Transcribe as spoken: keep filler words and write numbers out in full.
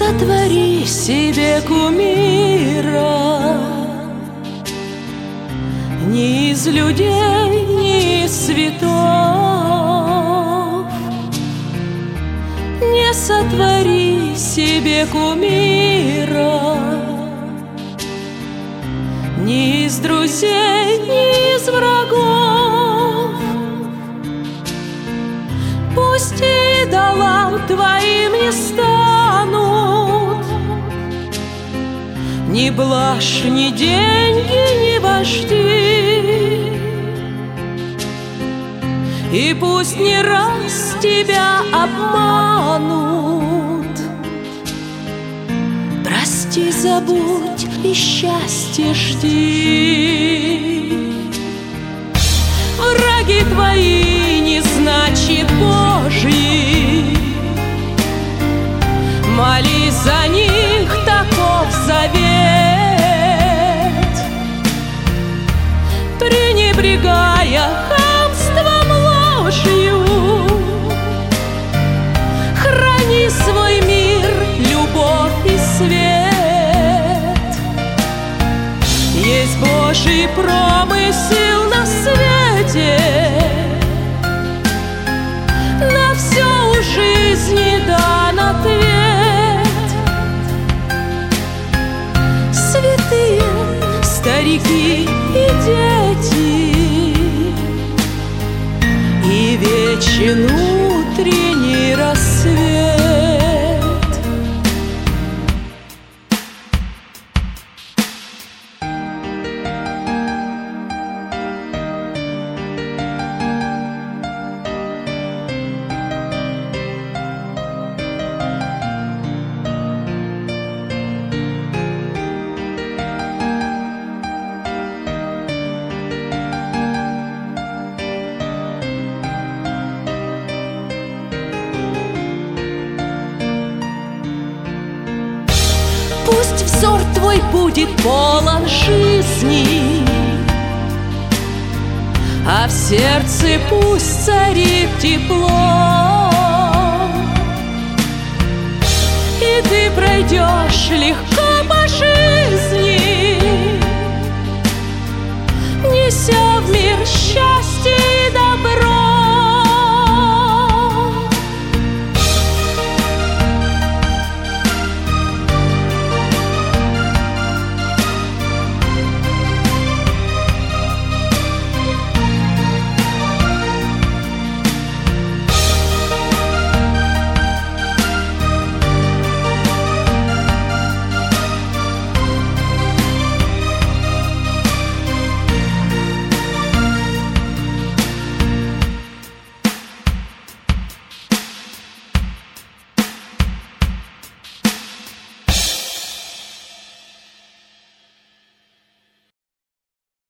сотвори себе кумира, ни из людей, ни из святов. Не сотвори себе кумира, ни из друзей, ни из врагов. Пусть идолам твоим не станут ни блажь, ни деньги, ни вожди. И пусть не раз тебя обманут, прости, забудь и счастье жди. Враги твои не значит Божьи, молись за них, таков завет. Пренебрегая хамством, ложью, храни свой мир, любовь и свет. Есть Божий промысел на свете, на все у жизни дан ответ. Святые, старики и дети, и вечен утренний рассвет. Пусть взор твой будет полон жизни, а в сердце пусть царит тепло. И ты пройдешь легко